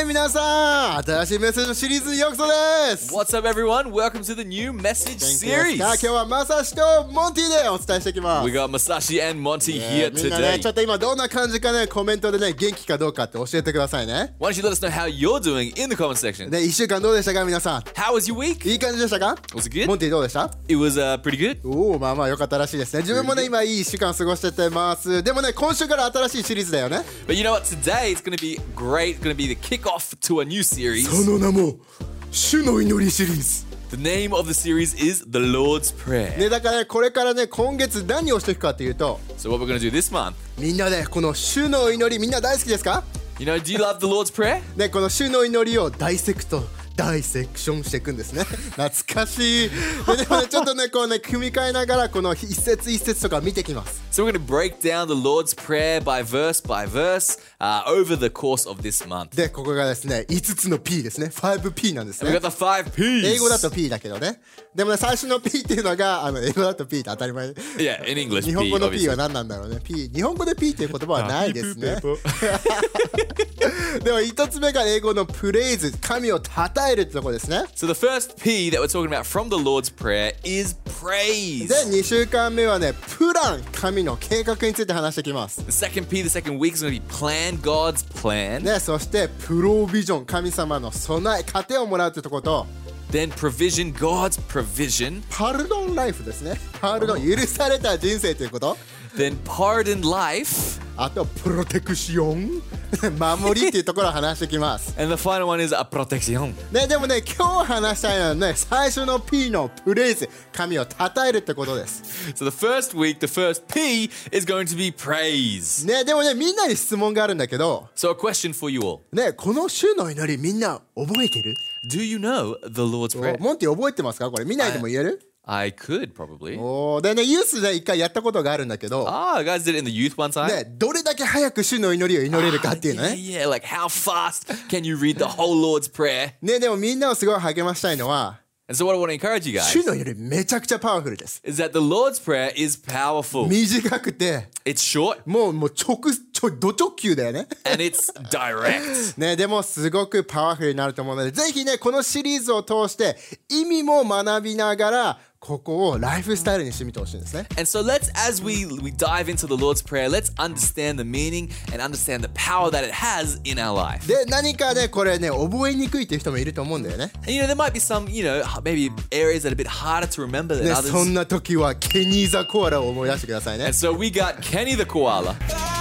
はい皆さん、新しいメッセージのシリーズにようこそです。 What's up, everyone? Welcome to the new message 元気です series. か？今日はマサシとモンティでお伝えしていきます。 We got Masashi and Monty here みんなね、 today. ちょっと今どんな感じかね、コメントでね、元気かどうかって教えてくださいね。 Why don't you let us know how you're doing in the comment section? で、1週間どうでしたか皆さん。 How was your week? いい感じでしたか？ Was it good? モンティどうでした？ It was pretty good. おお、まあまあ良かったらしいですね。自分もね、今いい1週間過ごしててます。でもね、今週から新しいシリーズだよね。 But you know what? Today it's going to be great. It's going to be the kickoff to a new series. その名も、主の祈りシリーズ。 The name of the series is The Lord's Prayer. ね、だからね、これからね、今月何をしていくかっていうと、 So what we're going to do this month, みんなでこの主の祈り、みんな大好きですか？ you know, do you love the Lord's Prayer? ね、この主の祈りをダイセクションしていくんですね。懐かしい。でもね、ちょっとね、こうね、組み替えながらこの一節一節とか見てきます。 So we're going to break down the Lord's Prayer by verse over the course of this month. で、ここがですね、5つの P ですね。5P なんです We ね got。the 5 P's. 英語だと P だけどね。でもね、最初の P っていうのが、英語だと P って当たり前。 Yeah, in English, 日本語の P obviously. は何なんだろうね。日本語で P っていう言葉はないですね。でも1つ目が英語のプレイズ、神を称えるってところですね。 So the first P that we're talking about from the Lord's Prayer is praise. で、2週間目はね、プラン、神の計画について話していきます。 The second P, the second week is going to be plan, God's plan. ね、そしてプロビジョン、神様の備え、糧をもらうってとこと、 Then provision, God's provision. パルドンライフですね。パルドン、許された人生ということ。 Then pardon life. あと、プロテクション、守りっていうところを話していきます。 And the final one is a protección. ね、でもね、今日話したいのはね、最初の P のプレイズ、神を称えるってことです。 So the first week, the first P is going to be praise. ね、でもね、みんなに質問があるんだけど、 So a question for you all. ね、この週の祈りみんな覚えてる？ Do you know the Lord's Prayer? モンティ覚えてますか？これ見ないでも言える？ I could probably. おー、でね、ユースで一回やったことがあるんだけど、 Ah, guys did it in the youth one time. ね、どれだけ早く主の祈りを祈れるかっていうの Yeah, ね。 yeah, like how fast can you read the whole Lord's Prayer? ね、でもみんなをすごい励ましたいのは、 And so what I want to encourage you guys 主の祈りめちゃくちゃパワフルです。 is that the Lord's Prayer is powerful. 短くて、 It's short もうド直球だよね。 and it's direct. ね、でもすごくパワフルになると思うので、ぜひね、このシリーズを通して意味も学びながら、ここをライフスタイルにしてみてほしいんですね。 And so as we dive into the Lord's Prayer, let's understand the meaning and understand the power that it has in our life. で、何かね、これね、覚えにくいっていう人もいると思うんだよね。 And there might be some, maybe areas that are a bit harder to remember than ね、 others. そんな時はケニーザコアラを思い出してくださいね And。so we got Kenny the koala.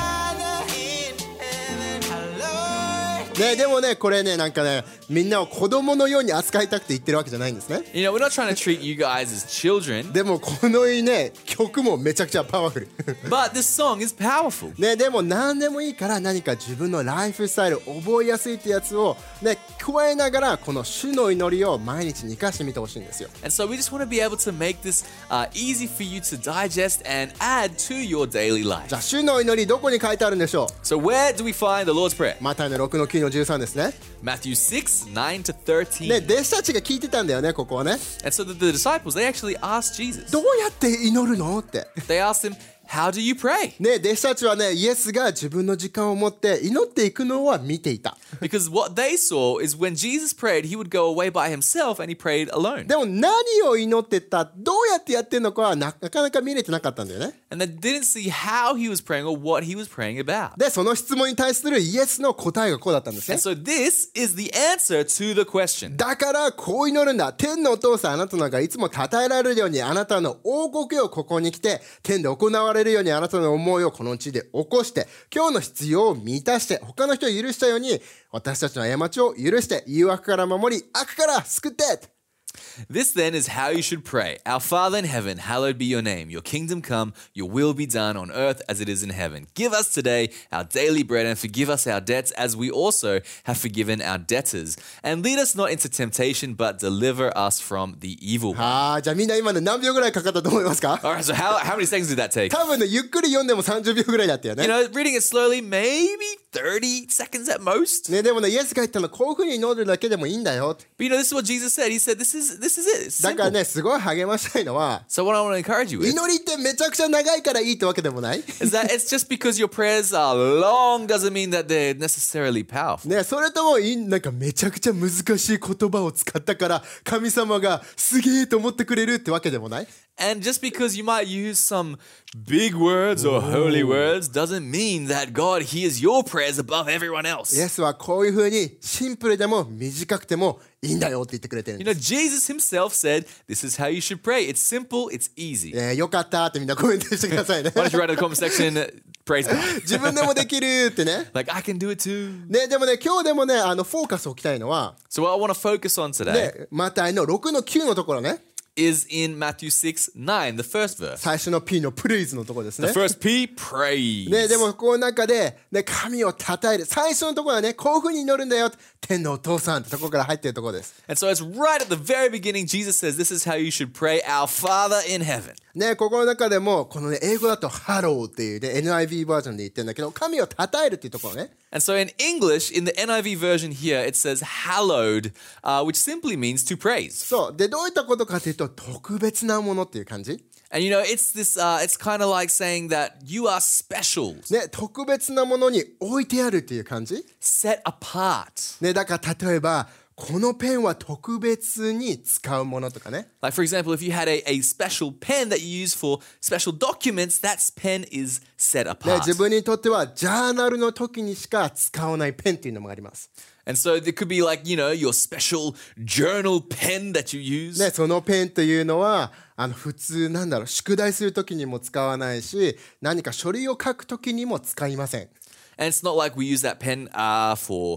ね、でもね、これね、なんかね、みんなを子供のように扱いたくて言ってるわけじゃないんですね。 We're not trying to treat you guys as children, でもこのね、曲もめちゃくちゃパワフル。 but this song is powerful. ね、でも何でもいいから何か自分のライフスタイル覚えやすいってやつをね、加えながらこの主の祈りを毎日に生かしてみてほしいんですよ。 And so we just want to be able to make this easy for you to digest and add to your daily life. じゃあ主の祈りどこに書いてあるんでしょう？ So where do we find the Lord's Prayer? マタイの6の9の13ですね。 Matthew 6, 9 to 13. ね、弟子たちが聞いてたんだよね、ここはね。 And so the disciples, they actually asked Jesus. どうやって祈るのって。 They asked him, how do you pray? ね、弟子たちはね、イエスが自分の時間を持って祈っていくのは見ていた。 Because what they saw is when Jesus prayed, he would go away by himself and he prayed alone. でも何を祈ってた、どうやってやってるのかはなかなか見れてなかったんだよね。 And they didn't see how he was praying or what he was praying about. で、その質問に対するイエスの答えがこうだったんですね And。so this is the answer to the question. だからこう祈るんだ。天のお父さん、あなたのがいつも称えられるように、あなたの王国をここに来て、天で行われるようにあなたの思いをこの地で起こして、今日の必要を満たして、他の人を許したように、私たちの過ちを許して、誘惑から守り、悪から救って。 This then is how you should pray. Our Father in heaven, hallowed be your name. Your kingdom come, your will be done on earth as it is in heaven. Give us today our daily bread and forgive us our debts as we also have forgiven our debtors. And lead us not into temptation, but deliver us from the evil one. じゃあみんな今ね何秒ぐらいかかったと思いますか？ All right, so how many seconds did that take? 多分ね、ゆっくり読んでも30秒ぐらいだったよね。 Reading it slowly, maybe 30 seconds at most. ね、でもね、イエスが言ったのこういうふうに祈るだけでもいいんだよ。 But you know, this is what Jesus said. He said, this is it. It's だから simple. ね、すごい励ましたいのは、 So what I want to encourage you with 祈りってめちゃくちゃ長いからいいってわけでもない。 is that it's just because your prayers are long doesn't mean that they're necessarily powerful. ね、それともなんかめちゃくちゃ難しい言葉を使ったから神様がすげえと思ってくれるってわけでもない。 And just because you might use some big words or holy words doesn't mean that God hears your prayers above everyone イ else. エスはこういうふうにシンプルでも短くてもいいんだよって言ってくれてるん You で know, す。 Jesus himself said, this is how you should pray. It's simple, it's easy. よかったってみんなコメントしてくださいね。 Why don't you write in the comment section, praise God. 自分でもできるってね。 Like, I can do it too. ね、でもね、今日でもね、フォーカスを置きたいのは、 So what I want to focus on today ね、マタイの6の9のところね。 is in Matthew 6:9, the first verse. 最初の P のプレイズのところです The ね。 first P, praise. ね、でもこの中で、ね、神を称える最初のところはね、こういうふうに祈るんだよ。天のお父さんってところから入っているところです。 And so it's right at the very beginning, Jesus says, this is how you should pray, our Father in heaven. ね、ここの中でもこのね、英語だとハローっていうね、NIV バージョンで言ってるんだけど、神を称えるっていうところね。 And so in English, in the NIV version here, it says hallowed, which simply means to praise. そう。で、どういったことかというと、特別なものっていう感じ。 And you know, it's this, it's kind of like saying that you are special, ね、特別なものに置いてあるっていう感じ。 set apart. ね、だから例えば、このペンは特別に使うものとかね。 Like, for example, if you had a special pen that you use for special documents, that pen is set ね、 apart. 自分にとってはジャーナルの時にしか使わないペンっていうのもあります。 And so there could be like, you know, your special journal pen that you use. ね、そのペンというのは普通なんだろう宿題する時にも使わないし何か書類を書く時にも使いません。 And it's not like we use that pen for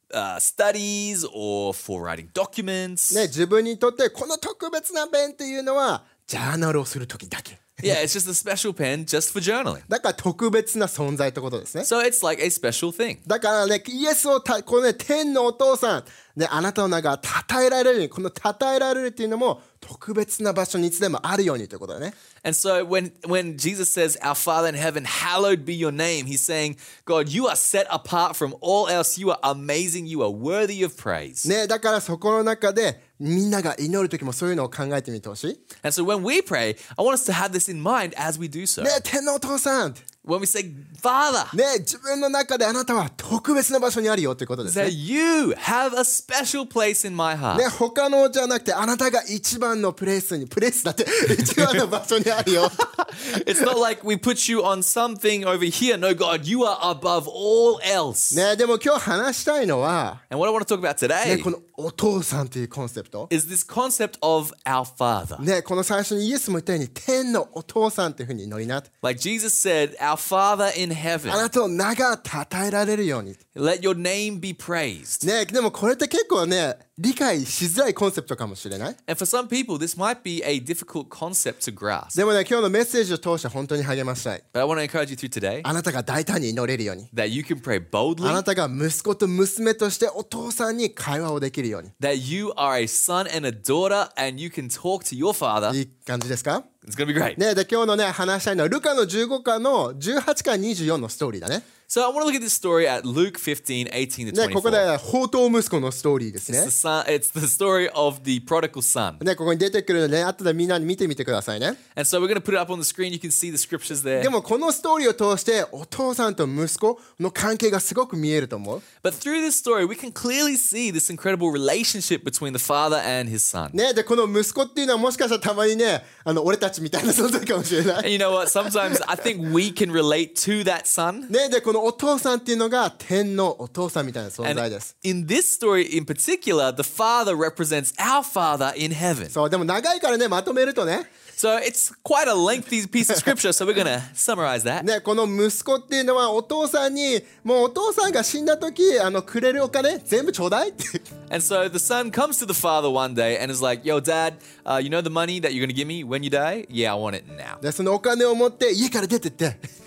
studies or for writing documents. ね、自分にとってこの特別なペンというのはジャーナルをする時だけ。 Yeah, it's just a special pen just for journaling. だから特別な存在ってことですね。 So it's like a special thing. だからね、イエスをこのね、天のお父さん、ね、あなたの名が称えられるように、この称えられるっていうのも特別な場所にいつでもあるようにということだね。 And so when Jesus says, Our Father in heaven, hallowed be your name, he's saying, God, you are set apart from all else. You are amazing. You are worthy of praise. ね、だからそこの中でみんなが祈る時もそういうのを考えてみてほしい。 And so when we pray, I want us to have this in mind as we do so. ね、天のお父さん。 When we say, Father, ね、自分の中であなたは特別な場所にあるよということですね。 that you have a special place in my heart. ね、他のじゃなくてあなたが一番のプレイスだって一番の場所にあるよ。 It's not like we put you on something over here. No, God, you are above all else. ね、でも今日話したいのは、 And what I want to talk about ね、 today このお父さんというコンセプト。 is this concept of our Father. ね、この最初にイエスも言ったように天のお父さんというふうに祈りな。 Like Jesus said, Our Father in あ heaven, なたの名が称えられるように。 let your name be praised. ね、でもこれって結構ね、理解しづらいコンセプトかもしれない。 And for some people, this might be a difficult concept to grasp. でもね、今日のメッセージを通して本当に励ましたい。 But I want to encourage you through today あなたが大胆に祈れるように。 that you can pray あ boldly, なたが息子と娘としてお父さんに会話をできるように。 that you are a son and a daughter, and you can talk to your Father. いい感じですか？ It's going to be great. ね、で今日のね話したいのはルカの15巻の18から24のストーリーだね。 So I want to look at this story at Luke 15, 18 to ね、ここ 24. で放蕩息子のストーリーですね。 It's the story of the prodigal son. ね、ここに出てくるので、ね、後でみんなに見てみてくださいね。 And so we're going to put it up on the screen. You can see the scriptures there. でもこのストーリーを通してお父さんと息子の関係がすごく見えると思う。 But through this story, we can clearly see this incredible relationship between the father and his son. ね、でこの息子っていうのはもしかしたらたまにね俺たちみたいな存在かもしれない。 And you know what? Sometimes I think we can relate to that son. ね、でこのお父さんっていうのが天のお父さんみたいな存 And 在です。 in this story in particular, the father represents our Father in heaven. そうでも長いからねまとめるとね。 So it's quite a lengthy piece of scripture, so we're going to summarize that. ね、この息子っていうのはお父さんにもうお父さんが死んだ時くれるお金全部ちょうだいって。 And so the son comes to the father one day and is like, Yo, dad, you know the money that you're going to give me when you die? Yeah, I want it now. でそのお金を持って家から出てって。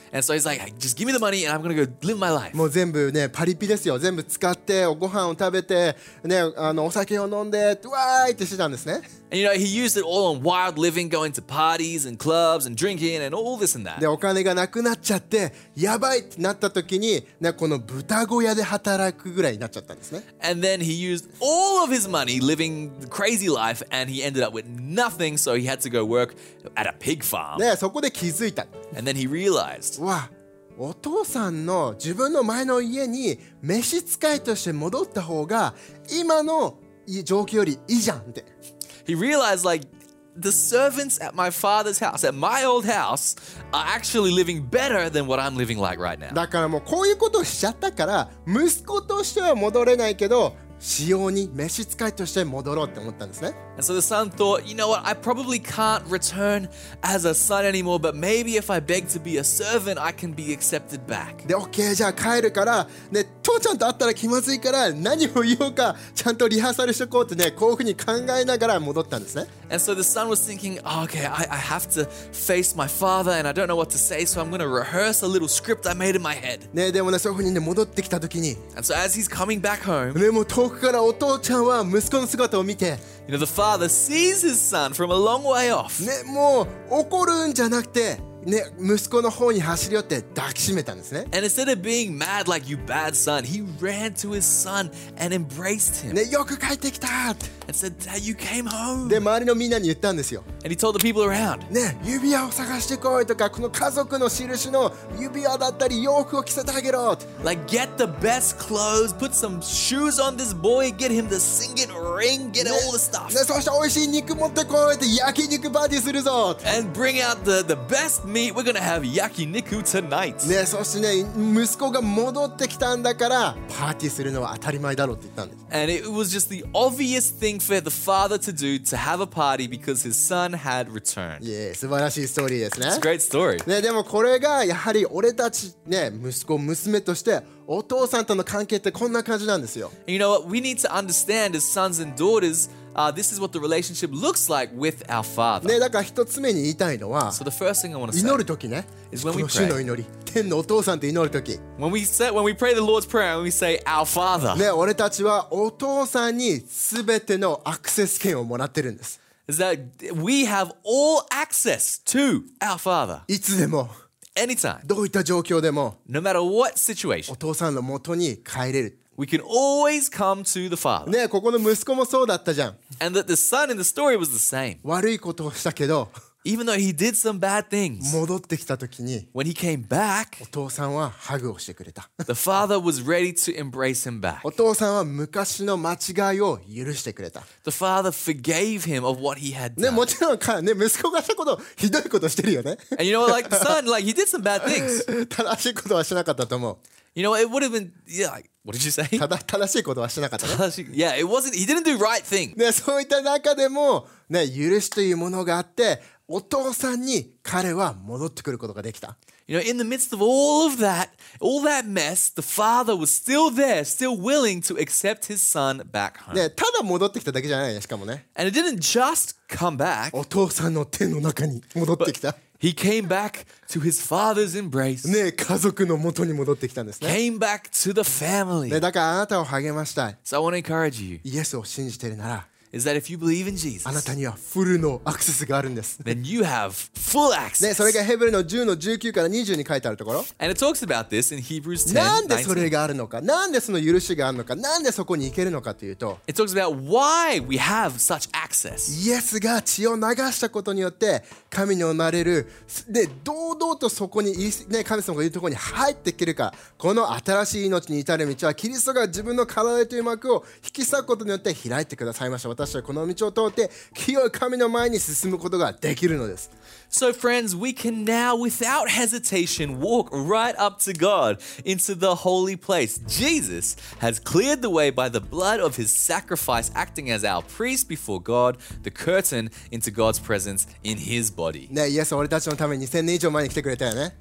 And so he's like, hey, just give me the money and I'm going to go live my life. もう全部ねパリピですよ。全部使ってご飯を食べてねお酒を飲んでわーいってしてたんですね。 And he used it all on wild living, going to parties and clubs and drinking and all this and that. でお金がなくなっちゃってやばいってなった時に、ね、この豚小屋で働くぐらいになっちゃったんですね。 And then he used all of his money living the crazy life and he ended up with nothing, so he had to go work at a pig farm. でそこで気づいた。 And then he realized, わお父さんの自分の前の家に召使いとして戻った方が今の状況よりいいじゃんって。 he realized like the servants at my father's house, at my old house, are actually living better than what I'm living like right now. だからもうこういうことをしちゃったから息子としては戻れないけど使用に召使いとして戻ろうって思ったんですね。 And so the son thought, you know what, I probably can't return as a son anymore, but maybe if I beg to be a servant, I can be accepted back. で OK じゃあ帰るからね父ちゃんと会ったら気まずいから何を言おうかちゃんとリハーサルしとこうってねこういうふうに考えながら戻ったんですね。 And so the son was thinking, oh, okay, I have to face my father and I don't know what to say, so I'm going to rehearse a little script I made in my head. ねでもねそういうふうにね戻ってきた時に And so as he's coming back home, ねもう遠くからお父ちゃんは息子の姿を見て the father sees his son from a long way off. ねもう怒るんじゃなくてね息子の方に走り寄って抱きしめたんですね。 And instead of being mad like you bad son, he ran to his son and embraced him ねよく帰ってきたって and said, Dad, you came home. で周りのみんなに言ったんですよ。 And he told the people around, ね指輪を探してこいとかこの家族の印の指輪だったり洋服を着せてあげろって like, get the best clothes, put some shoes on this boy, get him the signet ring, get all the stuff. ねそして美味しい肉持ってこいって焼肉パーティーするぞって And bring out the best meat. We're gonna have yakiniku tonight. ねそしてね息子が戻ってきたんだからパーティーするのは当たり前だろうって言ったんです。 And it was just the obvious thing for the father to do to have a party because his son had returned. いえ素晴らしいストーリーですね。 It's a great story. ねでもこれがやはり俺たちね息子娘としてお父さんとの関係ってこんな感じなんですよ。 And you know what? We need to understand as sons and daughters, this is what the relationship looks like with our father. ねだから一つ目に言いたいのは So the first thing I want to say, 祈るときね is こ when we の主の祈り天のお父さんって祈るとき when we pray the Lord's Prayer and we say, Our Father, ね俺たちはお父さんに全てのアクセス権をもらってるんです。 is that we have all access to our Father いつでも anytime, どういった状況でも no matter what situation. お父さんの元に帰れる。 We can always come to the Father. ねここの息子もそうだったじゃん。 And that the son in the story was the same. 悪いことをしたけど Even though he did some bad things, 戻ってきた時に when he came back, お父さんはハグをしてくれた。 the father was ready to embrace him back. お父さんは昔の間違いを許してくれた。 The father forgave him of what he had ね done. もちろんね息子がしたことひどいことしてるよね。 And you know what, like the son, like he did some bad things. 正しいことはしなかったと思う。 You know, it would have been, yeah, like, what did you say? 正しいことはしなかったね。 Yeah, it wasn't, he didn't do right thing. ねそういった中でもね許しというものがあってお父さんに彼は戻ってくることができた。 You know, in the midst of all of that, all that mess, the father was still there, still willing to accept his son back home. ねただ戻ってきただけじゃないねしかもね And it didn't just come back, お父さんの手の中に戻ってきた。 he came back to his father's embrace, ね家族の元に戻ってきたんですね。 came back to the family. ねだからあなたを励ましたい。 So I want to encourage you, イエスを信じているなら is that if you believe in あな Jesus, たにはフルのアクセスがあるんです。 then you have full ね、 access. それがヘブルの10の19から20に書いてあるところ。 And it talks about this in Hebrews なん 10, でそれ 19. があるのか、なんでその許しがあるのか、なんでそこに行けるのかというと、 It talks about why we have such access. イエスが血を流したことによって神の生まれる、で堂々とそこに、ね、神様が言うところに入っていけるか。この新しい命に至る道はキリストが自分の体という幕を引き裂くことによって開いてくださいました。私はこの道を通って清い神の前に進むことができるのです。 So, friends, we can now, without hesitation, walk right up to God into the holy place. Jesus has cleared the way by the blood of his sacrifice, acting as our priest before God, the curtain into God's presence in his body. ね、イエスは俺たちのために2000年以上前に来てくれたよね。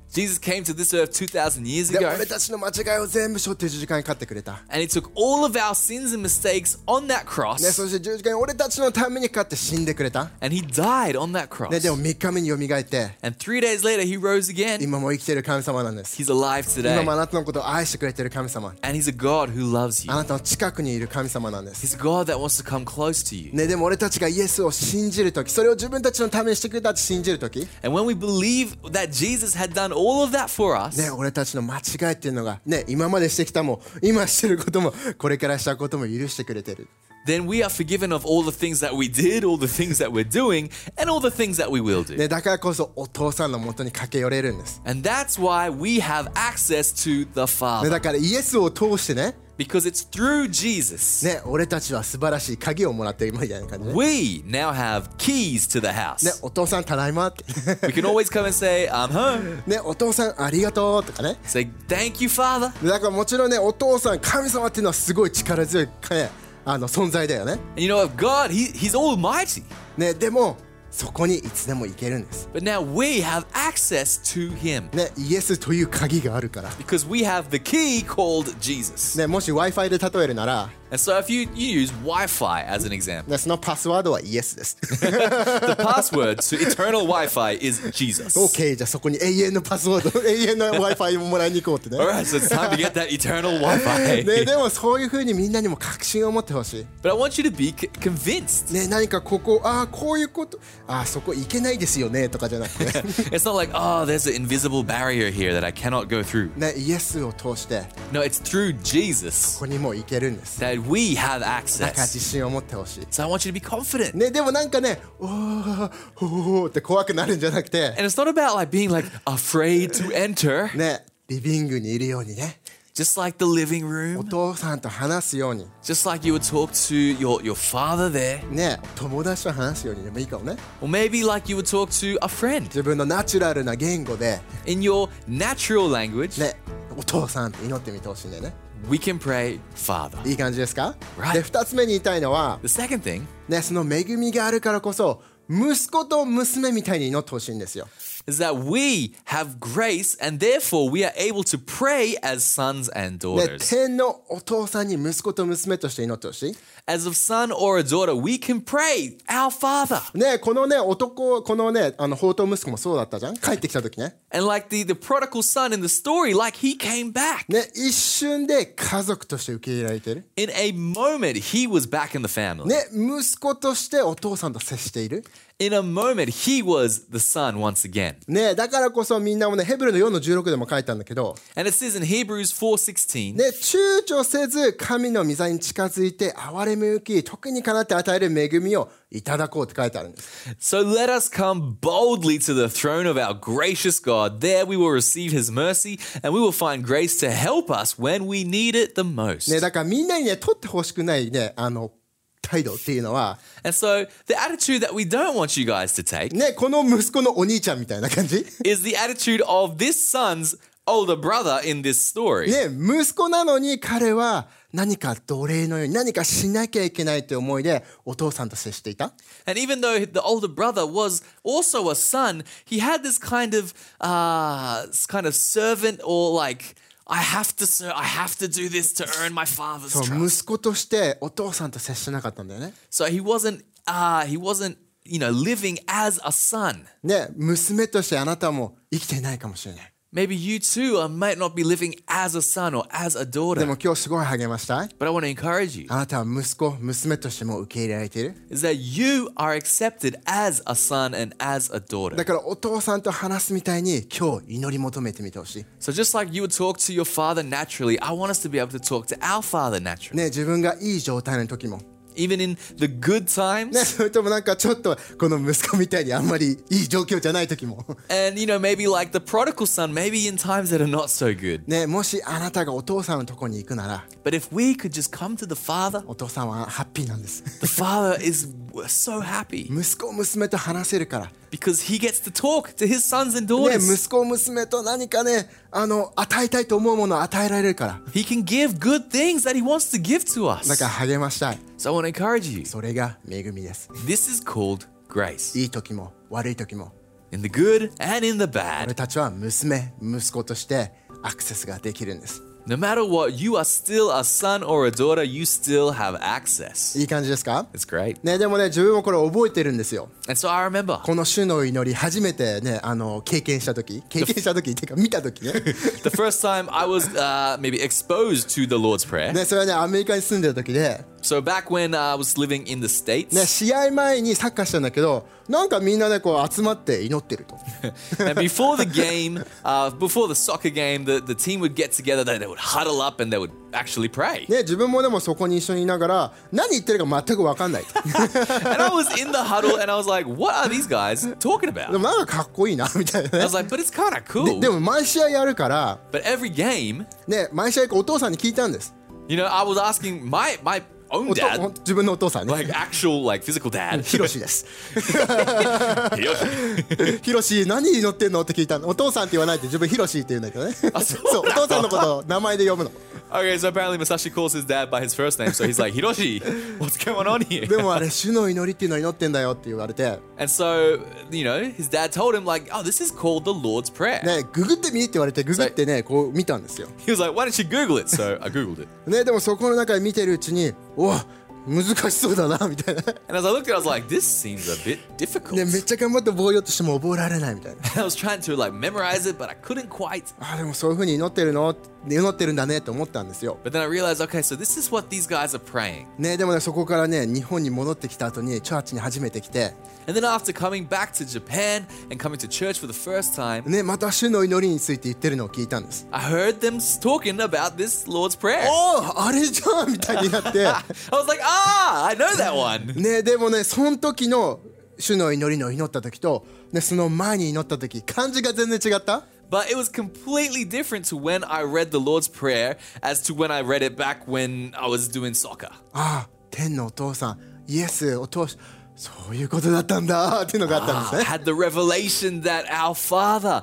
Jesus came to this earth 2,000 years で ago, 俺たちの間違いを全部背負って十字架にかかってくれた、 and he took all of our sins and mistakes on that ね、 cross, そして十字架に俺たちのためにかかって死んでくれた、 and he died on that ね、 cross. でも3日目によみがえって And 3 days later, he rose again. 今も生きてる神様なんです。 He's alive 今も today, あなたのことを愛してくれてる神様、 and he's a God who loves あ you. なたの近くにいる神様なんです、 He's a God that wants to come close to you. ね、でも俺たちがイエスを信じるとき、それを自分たちのためにしてくれたって信じるとき、 And when we believe that Jesus had done all of that for us, ね、俺たちの間違いっていうのが、ね、今までしてきたも今してることもこれからしたことも許してくれてる、 then we are forgiven of all the things that we did, all the things that we're doing, and all the things that we will do. ね、だからこそお父さんの元に駆け寄れるんです、 And that's why we have access to the ね、 Father. だからイエスを通してね、 Because it's through Jesus. ね、俺たちは素晴らしい鍵をもらっているみたいな感じで、ね、 We now have keys to the house. お父さんただいまって We can always come and say, I'm home. ね、お父さんありがとうとかね、 Say, thank you, Father. だからもちろんね、お父さん神様っていうのはすごい力強い、ね、存在だよね。 And you know, of God, He's almighty. ね、でもそこにいつでも行けるんです。 But now we have access to Him. ね、イエスという鍵があるから。 Because we have the key called Jesus. ね、もし Wi-Fi で例えるなら、 And so if you use Wi-Fi as an example, ね、そのパスワードはイエスです。 the password to eternal Wi-Fi is Jesus. OK、じゃあそこに永遠のパスワード、永遠の Wi-Fi をもらいに行こうってね。 Alright, so it's time to get that eternal Wi-Fi. ね、でもそういう風にみんなにも確信を持ってほしい。 But I want you to be convinced. ね、何かここ、こういうこと、そこ行けないですよねとかじゃなくて、 It's not like, oh, there's an invisible barrier here that I cannot go through. ね、イエスを通して No, it's through Jesus ここにも行けるんです。 that we have だから自 access. 信を持ってほしい。 So I want you to be confident. ね、でもなんかね、おーって怖くなるんじゃなくて、 And it's not about like being like afraid to enter, ね、リビングにいるようにね、 just like the living お room, 父さんと話すように、 just like you would talk to your father there, ね、友達と話すようにでもいいかもね。 or maybe like you would talk to a friend 自分のナチュラルな言語で、 in your natural language. ね、お父さんって祈ってみてほしいんだよね。 We can pray, Father. いい感じですか？ Right. で、2つ目に言いたいのは、 The second thing ね、その恵みがあるからこそ、息子と娘みたいに祈ってほしいんですよ。 is that we have grace and therefore we are able to pray as sons and ね、 daughters. 天のお父さんに息子と娘として祈ってほしい。 As a son or a daughter, we can pray, Our Father. ね、このね、このね、宝刀息子もそうだったじゃん。帰ってきた時ね。 And like the prodigal son in the story, like he came back. ね、一瞬で家族として受け入れられてる。 In a moment, he was back in the family. ね、息子としてお父さんと接している。 In a moment, he was the son once again. ね、だからこそみんなもね、ヘブルの4の16でも書いたんだけど、 And it says in Hebrews 4:16, ね、躊躇せず神の御座に近づいて憐れみ受き、特にかなって与える恵みをいただこうって書いてあるんです。 So let us come boldly to the throne of our gracious God. There we will receive his mercy and we will find grace to help us when we need it the most. ね、だからみんなにね、取ってほしくないね、態度っていうのは、 And so the attitude that we don't want you guys to take ね、この息子のお兄ちゃんみたいな感じ。 is the attitude of this son's older brother in this story. ね、息子なのに彼は何か奴隷のように何かしなきゃいけないという思いでお父さんと接していた。 And even though the older brother was also a son, he had this kind of servant or like, I have to do this to earn my father's そう、 trust. 息子としてお父さんと接しなかったんだよね。 So he wasn't living as a son. ね、娘としてあなたも生きていないかもしれない。 Maybe you too might not be living as a son or as a で daughter. も今日すごい励ましたい。 But I want to encourage you あなたは息子、娘としても受け入れられている。 is that you are accepted as a son and as a daughter. だからお父さんと話すみたいに今日祈り求めてみてほしい。 So just like you would talk to your father naturally, I want us to be able to talk to our father naturally. ね、自分がいい状態の時も。 Even in the good times. ね、それともなんかちょっとこの息子みたいにあんまりいい状況じゃない時も。 And maybe like the prodigal son, maybe in times that are not so good. ね、もしあなたがお父さんのとこに行くなら、 But if we could just come to the father, お父さんはハッピーなんです。 the father is so happy 息子、娘と話せるから。 because he gets to talk to his sons and ね、 daughters. 息子、娘と何かね、与えたいと思うものを与えられるから。 He can give good things that he wants to give to だ us. から励ましたい。 So I want to encourage you. それが恵みです。 This is called grace. いい時も悪い時も in the good and in the 俺 bad. たちは娘、息子としてアクセスができるんです。 No matter what, you are still a son or a daughter, you still have access. いい感じですか？ It's great. ね、でもね、自分もこれ覚えてるんですよ。 And so I remember この主の祈り初めてね、経験した時っていうか見た時ね。 the first time I was maybe exposed to the Lord's Prayer. ね、それはね、アメリカに住んでる時で、 So back when I was living in the States, ね、試合前にサッカーしたんだけど、なんかみんなねこう集まって祈ってると。 and before the game, before the soccer game, the team would get together, they would huddle up and they would actually pray. ね、自分もでもそこに一緒にいながら何言ってるか全く分かんないと。 And I was in the huddle and I was like, what are these guys talking で about? もなんかかっこいいなみたいな I ね。 was like, but it's kind of cool. でも毎試合やるから、 But every game, ね、毎試合お父さんに聞いたんです。 you know, I was asking my own dad, 自分のお父さんね。 like actual like physical dad. ヒロシです。ヒロシ何祈ってんのって聞いたの。お父さんって言わないって自分ヒロシって言うんだけどね。そう、お父さんのことを名前で呼ぶの。 Okay, so apparently Masashi calls his dad by his first name, so he's like, Hiroshi, what's going on here? でもあれ主の祈りっていうのを祈ってんだよって言われて、 And so, you know, his dad told him like, oh, this is called the Lord's Prayer. ね、ググってみって言われてググってねこう見たんですよ。 He was like, why don't you Google it? So I Googled it. ね、でもそこの中で見てるうちに、おわ難しそうだなみたいな。 And as I looked at it, I was like, this seems a bit difficult. ね、めっちゃ頑張って覚えようとしても覚えられないみたいな。 I was trying to like memorize it, but I couldn't quite. あでもそういう風に祈ってるんだねって思ったんですよ。 But then I realized, okay, so this is what these guys are praying. ね、でもねそこからね日本に戻ってきた後にチャーチに初めて来て、 And then after coming back to Japan and coming to church for the first time, ね、また主の祈りについて言ってるのを聞いたんです。 I heard them talking about this Lord's Prayer. おおあれじゃんみたいになって。 I was like, I know that one. ね、でもねその時の主の祈りの祈った時と、ね、その前に祈った時感じが全然違った。 But it was completely different to when I read the Lord's Prayer as to when I read it back when I was doing soccer. ああ天のお父さんイエスお父さんそういうことだったんだっていうのがあったんです I ね。 had the revelation that our Father,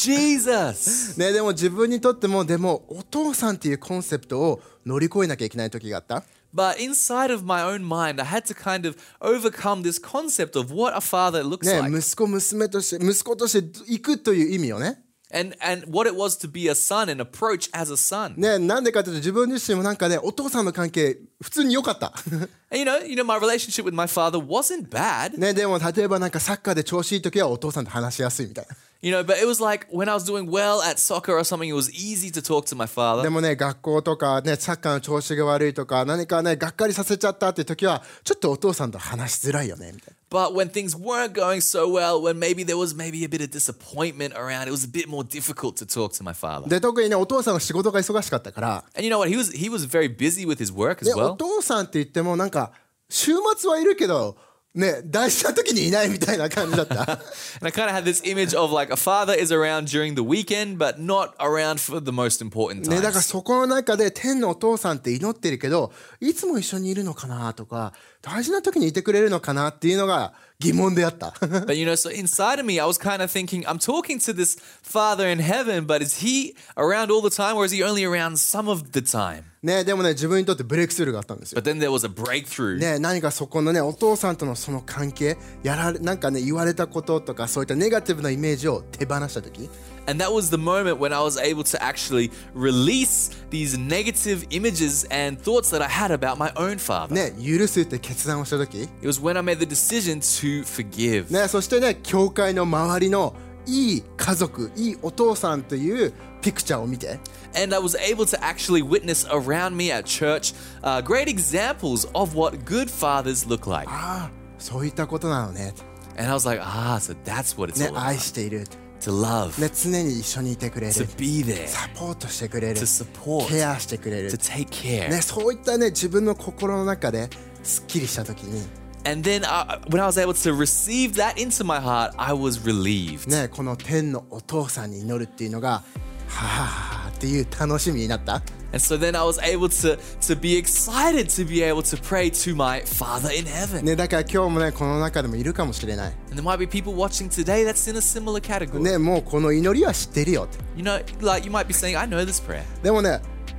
Jesus, ね、でも自分にとってもでもお父さんっていうコンセプトを乗り越えなきゃいけない時があった。 but inside of my own mind, I had to kind of overcome this concept of what a father looks ね、 like 息子として行くという意味をね。 and what it was to be a son and approach as a son. ね、なんでかというと自分自身もなんかねお父さんの関係普通に良かった。 And you know, my relationship with my father wasn't bad. ね、でも例えばなんかサッカーで調子いい時はお父さんと話しやすいみたいな。 You know, but it was like when I was doing well at soccer or something, it was easy to talk to my で father. もね学校とかねサッカーの調子が悪いとか何かねがっかりさせちゃったっていう時はちょっとお父さんと話しづらいよねみたいな。 But when things weren't going so well, when maybe there was maybe a bit of disappointment around, it was a bit more difficult to talk to my father. で特にねお父さんの仕事が忙しかったから、 And you know what? He was very busy with his work as でお well. 父さんって言ってもなんか週末はいるけどね大事な時にいないみたいな感じだった。 And I kind of had this image of like a father is around during the weekend, but not around for the most important ね、だから times. そこの中で天のお父さんって祈ってるけどいつも一緒にいるのかなとか大事な時にいてくれるのかなっていうのが疑問であった。 But you know, so inside of me, I was kind of thinking, I'm talking to this father in heaven, but is he around all the time or is he only around some of the time? ね、でもね自分にとってブレイクスルーがあったんですよ。 But then there was a breakthrough. ね、何かそこのねお父さんとのその関係なんかね言われたこととかそういったネガティブなイメージを手放した時、 And that was the moment when I was able to actually release these negative images and thoughts that I had about my own father. ね、許すって決断をした時、 It was when I made the decision to forgive. ね、そしてね教会の周りのいい家族いいお父さんというピクチャーを見て、 And I was able to actually witness around me at church great examples of what good fathers look like. ああそういったことなのね、 And I was like, so that's what it's ね all about. 愛している、 To love, ね、常に一緒にいてくれる、 to be there, サポートしてくれる、 to support, ケアしてくれる、 to take care. ね、そういったね自分の心の中ですっきりした時に、 And then when I was able to receive that into my heart, I was relieved. ね、この天のお父さんに祈るっていうのがはぁっていう楽しみになった。 And so then I was able to be excited to be able to pray to my Father in heaven. ね、だから今日もねこの中でもいるかもしれない。 And there might be people watching today that's in a similar category. ね、もうこの祈りは知ってるよって。 You know, like you might be saying, I know this prayer. でもね天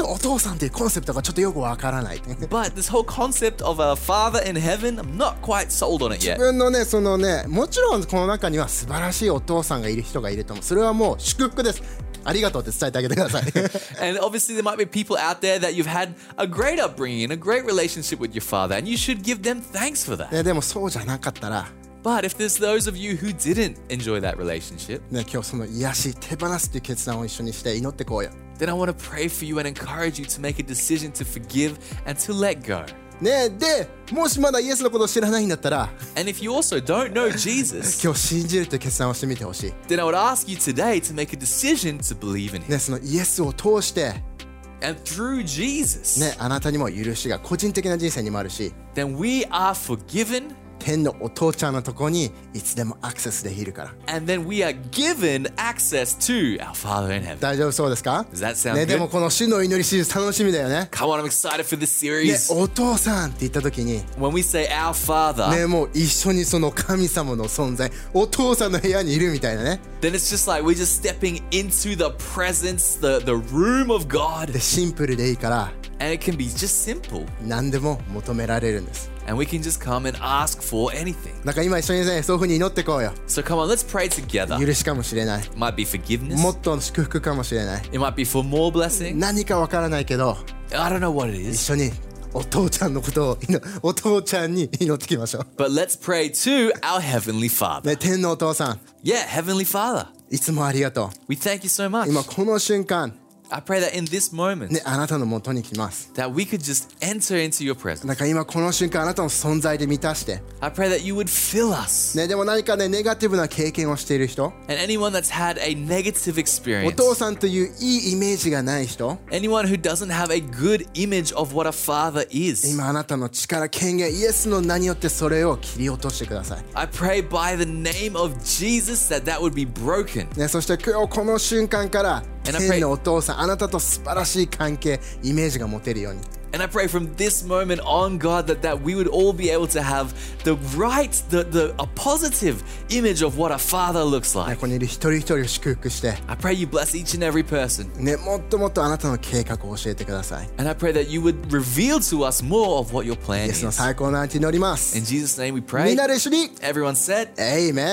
のお父さんっていうコンセプトがちょっとよくわからない。 But this whole concept of a father in heaven, I'm not quite sold on it 自 yet. 分のねそのねもちろんこの中には素晴らしいお父さんがいる人がいると思う。それはもう祝福です。ありがとうって伝えてあげてください。 And obviously, there might be people out there that you've had a great upbringing and a great relationship with your father, and you should give them thanks for that. ね、でもそうじゃなかったら、 But if there's those of you who didn't enjoy that relationship, ね、今日その癒し手放すっていう決断を一緒にして祈ってこうよ。 then I want to pray for you and encourage you to make a decision to forgive and to let go. ね、でもしまだイエスのことを知らないんだったら、 And if you also don't know Jesus, 今日信じるという決断をしてみてほしい。 then I would ask you today to make a decision to believe in Him. ね、そのイエスを通して、 And through Jesus, ね、あなたにも許しが個人的な人生にもあるし、 then we are forgiven 天のお父ちゃんのとこにいつでもアクセスできるから。 and then we are given access to our Father in heaven. 大丈夫そうですか？ Does that sound ね、 good? でもこの主の祈りシリーズ楽しみだよね。 Come on, I'm excited for this ね、 series. お父さんって言った時に、 When we say our Father, ね、もう一緒にその神様の存在、お父さんの部屋にいるみたいなね。 then it's just like we're just stepping into the presence, the room of God. でシンプルでいいから And it can be just simple. 何でも求められるんです。 And we can just come and ask for anything. だから今一緒にね、そういう風に祈ってこうよ。 So come on, let's pray together. 許しかもしれない。 It might be forgiveness. もっと祝福かもしれない。 It might be for more blessing. 何かわからないけど、 I don't know what it 一 is. 緒にお父ちゃんのことをお父ちゃんに祈ってきましょう。 But let's pray to our Heavenly Father. ね、天のお父さん、 Yeah, Heavenly Father. いつもありがとう。 We thank you so much. 今この瞬間、 I pray that in this moment ね、あなたの元に来ます。 that we could just enter into your presence. だから今この瞬間あなたの存在で満たして、 I pray that you would fill us. ね、でも何かねネガティブな経験をしている人、 And anyone that's had a negative お experience, 父さんといういいイメージがない人、 anyone who doesn't have a good image of what a father is, 今あなたの力権限イエスの名によってそれを切り落としてください。 I pray by the name of Jesus that that would be broken. ね、そして今日この瞬間から And I pray- 天のお父さんあなたと素晴らしい関係イメージが持てるように。 And I pray from this moment on, God, that we would all be able to have the right, a positive image of what a father looks ね、 like. ここにいる一人一人を祝福して、 I pray you bless each and every person. ね、もっともっとあなたの計画を教えてください。 And I pray that you would reveal to us more of what your plan イエスの is. 最高の愛に祈ります。 In Jesus' name we み pray. んなで一緒に Everyone said, エイメン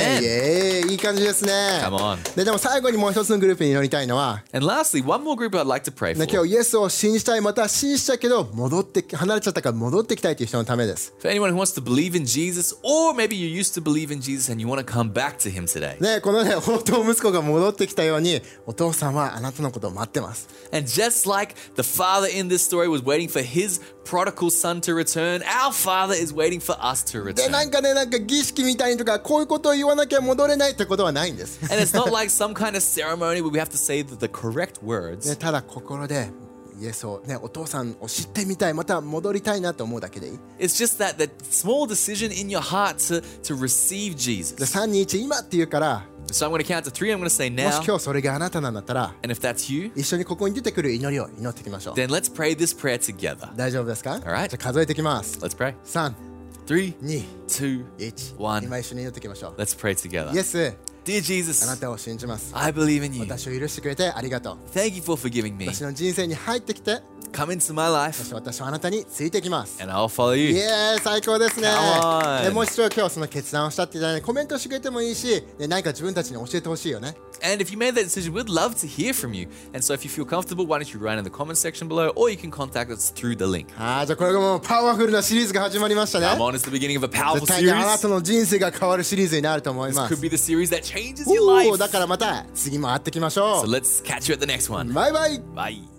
Amen いい感じですね。 Come on. でも最後にもう一つのグループに祈りたいのは、 and lastly, one more group I'd like to pray ね、 for. 今日イエスを信じたい、または信じたけど離れちゃったから戻ってきたいという人のためです。 For anyone who wants to believe in Jesus, or maybe you used to believe in Jesus and you want to come back to Him today. ね、このね、放蕩息子が戻ってきたように、お父さんはあなたのことを待ってます。 And just like the father in this story was waiting for his prodigal son to return, our Father is waiting for us to で、 return. なんかね、なんか儀式みたいにとか、こういうことを言わなきゃ戻れないってことはないんです。 And it's not like some kind of ceremony where we have to say the correct ね、 words. ただ心でイエスを、ね、お父さんを知ってみたい、また戻りたいなと思うだけでいい。 It's just that small decision in your heart to receive で、 Jesus. 3、2、1、今って言うから、 So I'm going to count to 3. I'm going to say もし now. 今日それがあなたなんだったら、 And if that's you, 一緒にここに出てくる祈りを祈っていきましょう。 then let's pray this prayer together. 大丈夫ですか？ Alright. じゃあ数えていきます。 Let's pray. 3、 3, 2、 2, 1。 1. 今一緒に祈っていきましょう。 Let's pray together. イエス、 Dear あな Jesus, たを信じます。 I believe in you. 私を許してくれてありがとう。 Thank you for forgiving me. 私の人生に入ってきて、 Come into my そ life して私はあなたについていきます。 and I'll follow イ you. エーイ、最高ですね。 Come on. でもう一度今日その決断をしたって言ったら、コメントしてくれてもいいし、何か自分たちに教えてほしいよね。 And if you made that decision, we'd love to hear from you. And so if you feel comfortable, why don't you write in the comment section below, or you can contact us through the link. じゃあこれがもうパワフルなシリーズが始まりましたね。 Come on, it's the beginning of a powerful 絶対にあな series. たの人生が変わるシリーズになると思い This ます could。be the series that changes your おー、 life. だからまた次も会ってきましょ So let's catch you at the next う。 one. バイバイ。 Bye.